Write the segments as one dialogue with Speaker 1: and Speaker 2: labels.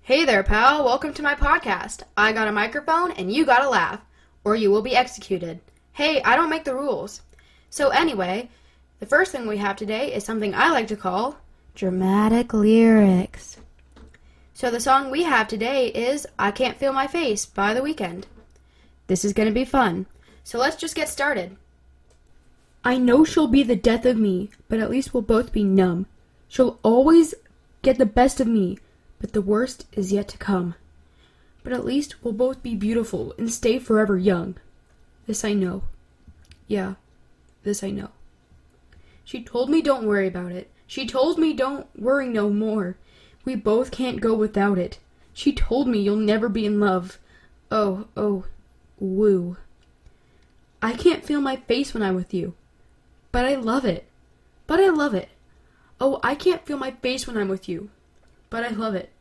Speaker 1: Hey there, pal. Welcome to my podcast. I got a microphone and you gotta laugh, or you will be executed. Hey, I don't make the rules. So anyway, the first thing we have today is something I like to call dramatic lyrics. So the song we have today is I Can't Feel My Face by The Weeknd. This is gonna be fun. So let's just get started. I know she'll be the death of me, but at least we'll both be numb. She'll always get the best of me, but the worst is yet to come. But at least we'll both be beautiful and stay forever young. This I know. Yeah, this I know. She told me don't worry about it. She told me don't worry no more. We both can't go without it. She told me you'll never be in love. Oh, woo. I can't feel my face when I'm with you. But I love it. Oh, I can't feel my face when I'm with you. But I love it.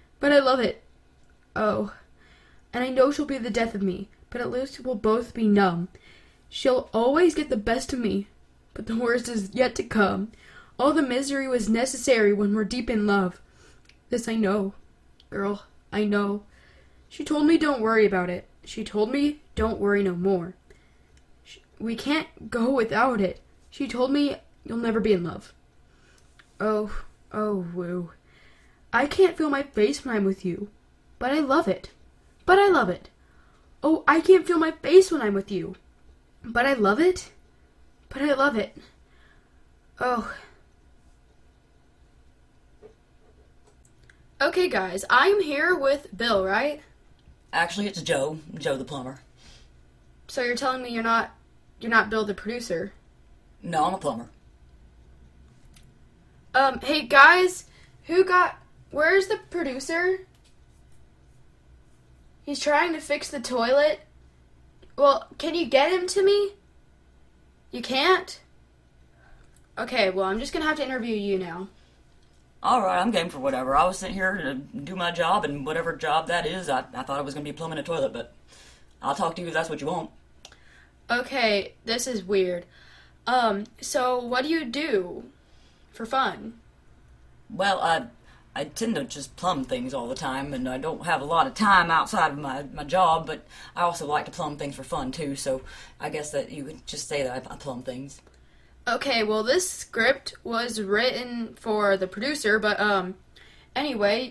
Speaker 1: Oh. And I know she'll be the death of me, but at least we'll both be numb. She'll always get the best of me, but the worst is yet to come. All the misery was necessary when we're deep in love. This I know. Girl, I know. She told me don't worry about it. She told me don't worry no more. We can't go without it. She told me you'll never be in love. Oh, woo. I can't feel my face when I'm with you, but I love it. Oh, I can't feel my face when I'm with you, but I love it. Oh. Okay, guys, I'm here with Bill, right?
Speaker 2: Actually, it's Joe the plumber.
Speaker 1: So you're telling me you're not Bill the producer?
Speaker 2: No, I'm a plumber.
Speaker 1: Hey guys, where's the producer? He's trying to fix the toilet. Well, can you get him to me? You can't? Okay, well, I'm just gonna have to interview you now.
Speaker 2: Alright, I'm game for whatever. I was sitting here to do my job, and whatever job that is, I thought it was gonna be plumbing a toilet, but I'll talk to you if that's what you want.
Speaker 1: Okay, this is weird. So what do you do for fun?
Speaker 2: Well, I tend to just plumb things all the time, and I don't have a lot of time outside of my job, but I also like to plumb things for fun, too, so I guess that you could just say that I plumb things.
Speaker 1: Okay, well, this script was written for the producer, but, anyway,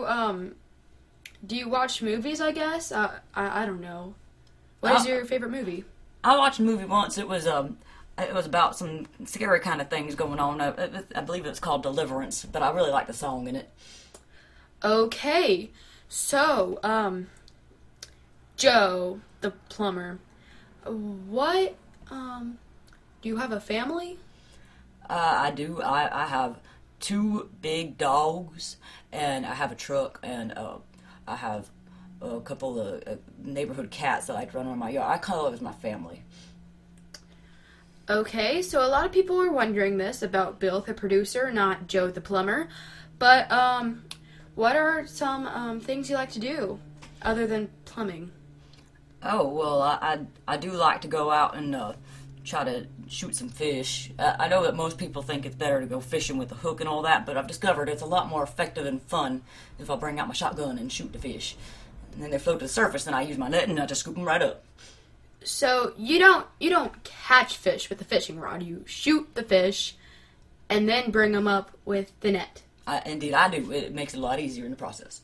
Speaker 1: do you watch movies, I guess? I don't know. What is your favorite movie?
Speaker 2: I watched a movie once. It was about some scary kind of things going on. I believe it's called Deliverance, but I really like the song in it.
Speaker 1: Okay, so, Joe, the plumber, do you have a family?
Speaker 2: I do. I have 2 big dogs, and I have a truck, and I have a couple of neighborhood cats that I like to run around my yard. I call it as my family.
Speaker 1: Okay, so a lot of people are wondering this about Bill the producer, not Joe the plumber. But, what are some things you like to do other than plumbing?
Speaker 2: Oh, well, I do like to go out and try to shoot some fish. I know that most people think it's better to go fishing with a hook and all that, but I've discovered it's a lot more effective and fun if I bring out my shotgun and shoot the fish. And then they float to the surface, and I use my net and I just scoop them right up.
Speaker 1: So you don't catch fish with a fishing rod. You shoot the fish and then bring them up with the net.
Speaker 2: Indeed, I do. It makes it a lot easier in the process.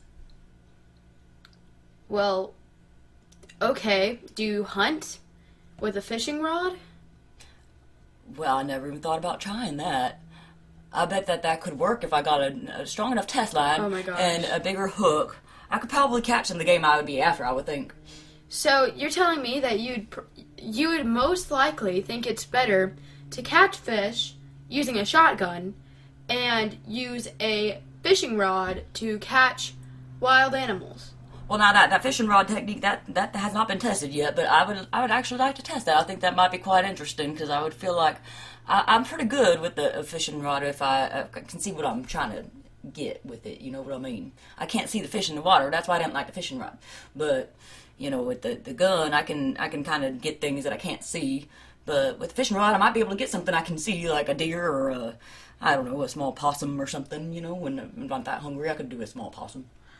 Speaker 1: Well, okay. Do you hunt with a fishing rod?
Speaker 2: Well, I never even thought about trying that. I bet that could work if I got a strong enough test line and a bigger hook. I could probably catch them the game I would be after, I would think.
Speaker 1: So you're telling me that you would most likely think it's better to catch fish using a shotgun and use a fishing rod to catch wild animals?
Speaker 2: Well, now that fishing rod technique that has not been tested yet, but I would actually like to test that. I think that might be quite interesting because I would feel like I'm pretty good with the fishing rod if I can see what I'm trying to get with it. You know what I mean? I can't see the fish in the water. That's why I didn't like the fishing rod, but. You know, with the gun, I can kind of get things that I can't see. But with the fishing rod, I might be able to get something I can see, like a deer or a small possum or something. You know, when I'm not that hungry, I could do a small possum.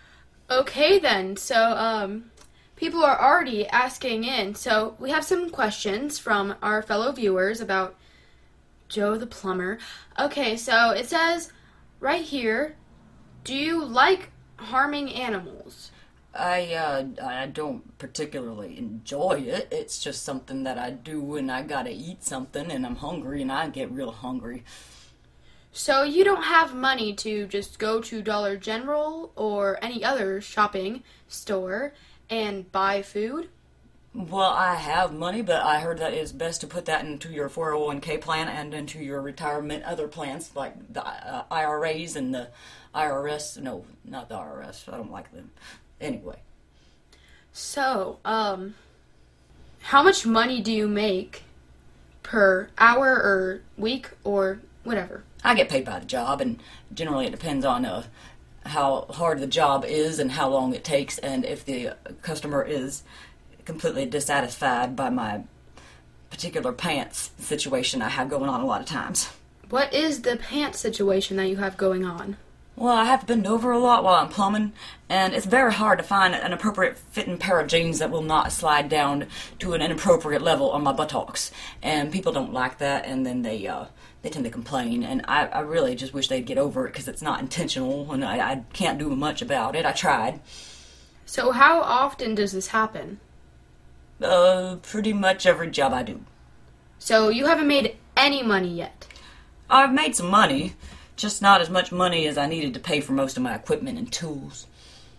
Speaker 1: Okay then, so people are already asking in. So we have some questions from our fellow viewers about Joe the plumber. Okay, so it says right here, do you like harming animals?
Speaker 2: I don't particularly enjoy it. It's just something that I do when I gotta eat something and I'm hungry and I get real hungry.
Speaker 1: So you don't have money to just go to Dollar General or any other shopping store and buy food?
Speaker 2: Well, I have money, but I heard that it's best to put that into your 401k plan and into your retirement other plans, like the IRAs and the IRS. No, not the IRS. I don't like them. Anyway.
Speaker 1: So, how much money do you make per hour or week or whatever?
Speaker 2: I get paid by the job, and generally it depends on how hard the job is and how long it takes, and if the customer is completely dissatisfied by my particular pants situation I have going on a lot of times.
Speaker 1: What is the pants situation that you have going on?
Speaker 2: Well, I have to bend over a lot while I'm plumbing, and it's very hard to find an appropriate fitting pair of jeans that will not slide down to an inappropriate level on my buttocks. And people don't like that, and then they tend to complain, and I really just wish they'd get over it because it's not intentional, and I can't do much about it. I tried.
Speaker 1: So how often does this happen?
Speaker 2: Pretty much every job I do.
Speaker 1: So you haven't made any money yet?
Speaker 2: I've made some money. Just not as much money as I needed to pay for most of my equipment and tools.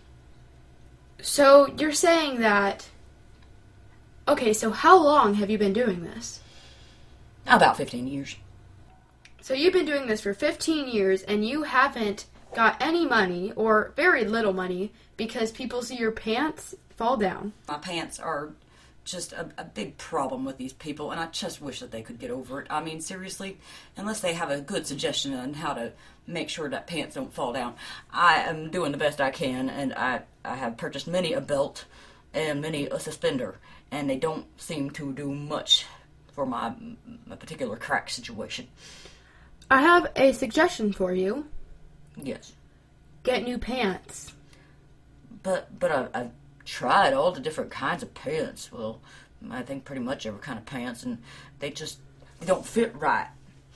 Speaker 1: So you're saying that... Okay, so how long have you been doing this?
Speaker 2: About 15 years.
Speaker 1: So you've been doing this for 15 years and you haven't got any money, or very little money, because people see your pants fall down.
Speaker 2: My pants are just a big problem with these people, and I just wish that they could get over it. I mean, seriously, unless they have a good suggestion on how to make sure that pants don't fall down. I am doing the best I can, and I have purchased many a belt and many a suspender, and they don't seem to do much for my particular crack situation.
Speaker 1: I have a suggestion for you.
Speaker 2: Yes.
Speaker 1: Get new pants.
Speaker 2: But I've tried all the different kinds of pants. Well, I think pretty much every kind of pants, and they don't fit right.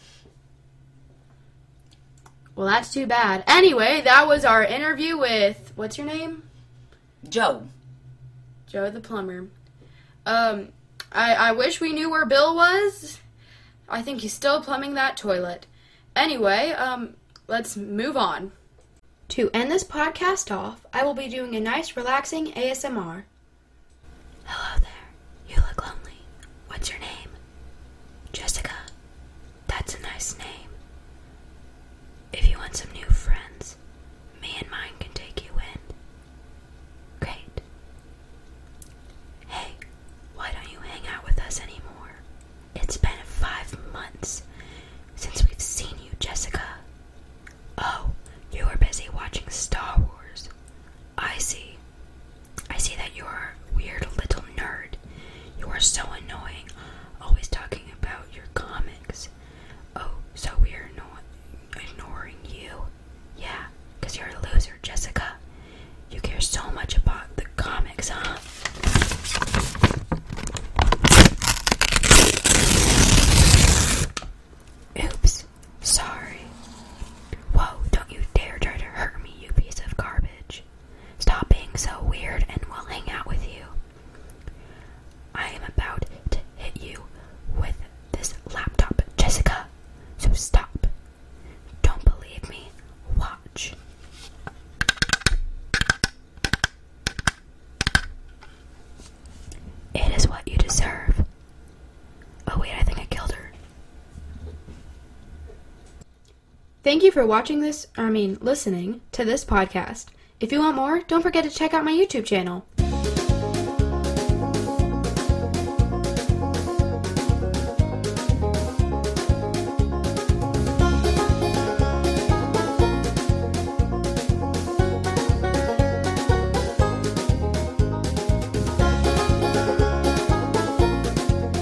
Speaker 1: Well, that's too bad. Anyway, that was our interview with, what's your name?
Speaker 2: Joe.
Speaker 1: Joe the plumber. I wish we knew where Bill was. I think he's still plumbing that toilet. Anyway, let's move on. To end this podcast off, I will be doing a nice, relaxing ASMR. Hello there. You look lonely. What's your name? Jessica. That's a nice name. If you want some new friends, me and mine can take you in. Great. Hey, why don't you hang out with us anymore? It's been 5 months since we've seen you, Jessica. Oh, you were busy watching Star Wars. I see. I see that you're a weird little nerd. You are so annoying, always talking about your comics. Oh, so we're ignoring you. Yeah, because you're a loser, Jessica. You care so much about the comics, huh? Oops, sorry. Whoa, don't you dare try to hurt me, you piece of garbage. Stop being so weird and we'll hang out with you. I am about to hit you with this laptop, Jessica. So stop. Don't believe me. Watch. It is what you deserve. Oh wait, I think I killed her. Thank you for listening to this podcast. If you want more, don't forget to check out my YouTube channel.